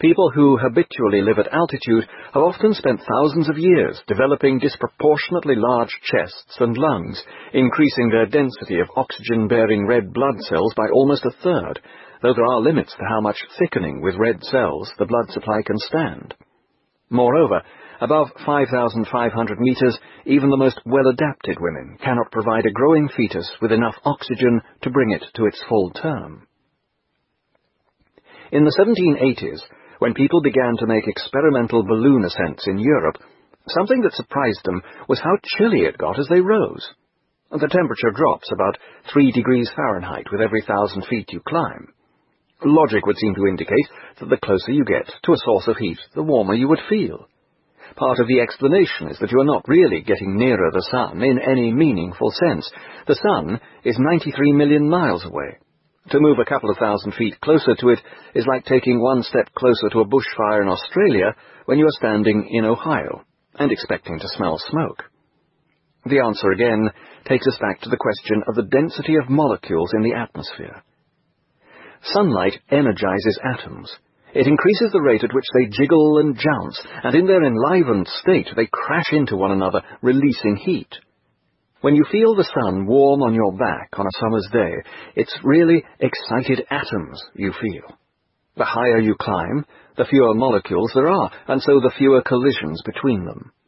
People who habitually live at altitude have often spent thousands of years developing disproportionately large chests and lungs, increasing their density of oxygen-bearing red blood cells by almost a third, though there are limits to how much thickening with red cells the blood supply can stand. Moreover, above 5,500 meters, even the most well-adapted women cannot provide a growing fetus with enough oxygen to bring it to its full term. In the 1780s, when people began to make experimental balloon ascents in Europe, something that surprised them was how chilly it got as they rose. The temperature drops about 3 degrees Fahrenheit with every 1,000 feet you climb. Logic would seem to indicate that the closer you get to a source of heat, the warmer you would feel. Part of the explanation is that you are not really getting nearer the sun in any meaningful sense. The sun is 93 million miles away. To move a couple of 1,000 feet closer to it is like taking one step closer to a bushfire in Australia when you are standing in Ohio and expecting to smell smoke. The answer again takes us back to the question of the density of molecules in the atmosphere. Sunlight energizes atoms. It increases the rate at which they jiggle and jounce, and in their enlivened state they crash into one another, releasing heat. When you feel the sun warm on your back on a summer's day, it's really excited atoms you feel. The higher you climb, the fewer molecules there are, and so the fewer collisions between them.